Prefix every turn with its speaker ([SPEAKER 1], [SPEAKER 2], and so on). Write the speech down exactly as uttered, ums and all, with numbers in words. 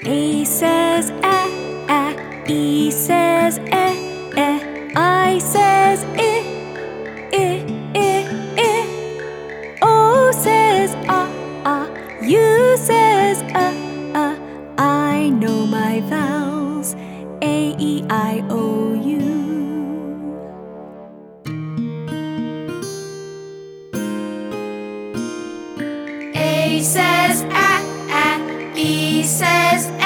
[SPEAKER 1] A says a, a. E says e, e. I says I, I, I, I. O says ah, ah. U says uh, uh. I know my vowels. A, E, I, O, U.
[SPEAKER 2] A says a, a. E says